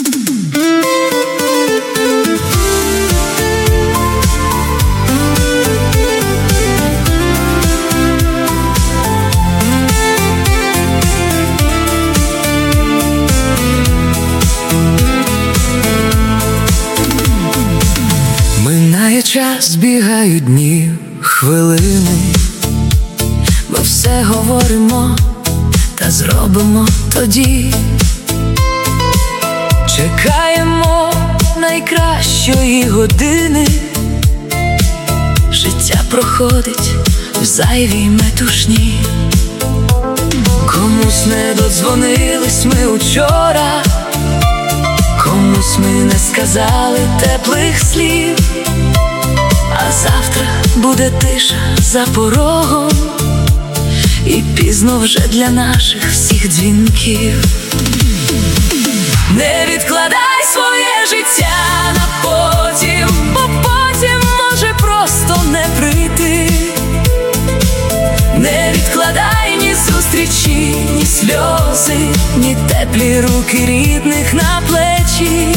Минає час, бігають дні, хвилини. Ми все говоримо та зробимо тоді. Чекаємо найкращої години. Життя проходить в зайвій метушні. Комусь не додзвонились ми учора, комусь ми не сказали теплих слів. А завтра буде тиша за порогом, і пізно вже для наших всіх дзвінків. Не відкладай своє життя на потім, бо потім може просто не прийти. Не відкладай ні зустрічі, ні сльози, ні теплі руки рідних на плечі.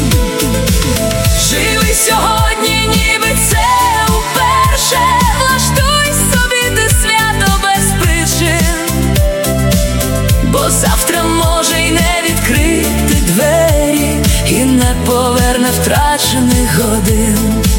Живи сьогодні, ніби це уперше. Влаштуй собі ти свято без причин, бо завтра може й не відкрити двері, і не поверне втрачених годин.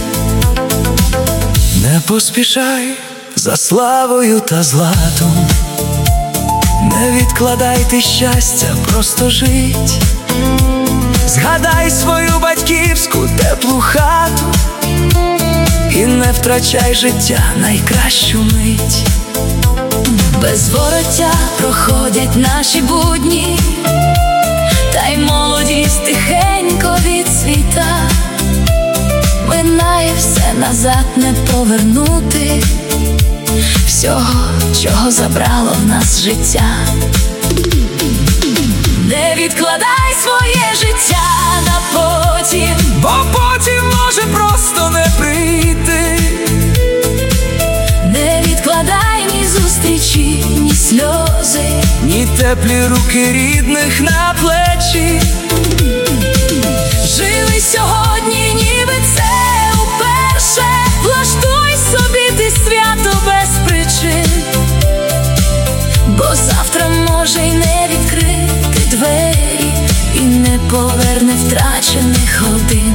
Не поспішай за славою та златом, не відкладай ти щастя, просто жить. Згадай свою батьківську теплу хату і не втрачай життя найкращу мить. Без вороття проходять наші будні, та й молодість тихенько відцвіта. Минає все, назад не повернути, всього, чого забрало в нас життя. Не відкладай своє життя на потім, бо потім може просто не прийти. Не відкладай ні зустрічі, ні сльози, ні теплі руки рідних на плечі. Живи сьогодні, ніби це уперше. Влаштуй собі ти свято без причин, бо завтра може й не відкрити двері, і не поверне втрачених годин.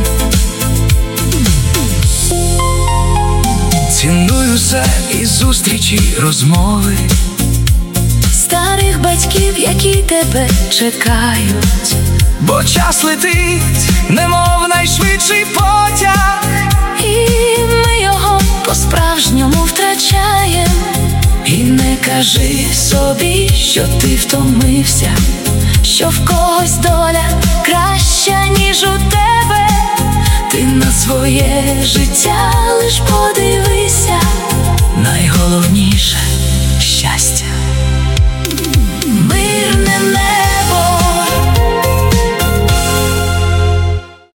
Ціную все і зустрічі, розмови Старих батьків, які тебе чекають, бо час летить, немов найшвидший потяг, і ми його по-справжньому втрачаєм. І не кажи собі, що ти втомився, що в когось доля краща, ніж у тебе. Ти на своє життя лиш подивися.